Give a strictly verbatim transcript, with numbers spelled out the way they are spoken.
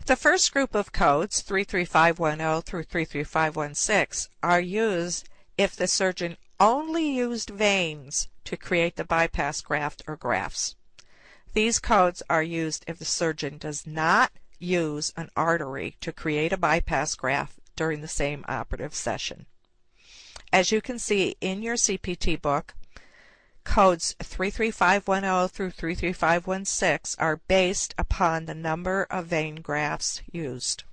The first group of codes, three three five one zero through three three five one six, are used if the surgeon only used veins to create the bypass graft or grafts. These codes are used if the surgeon does not use an artery to create a bypass graft during the same operative session. As you can see in your C P T book, codes three three five one zero through three three five one six are based upon the number of vein grafts used.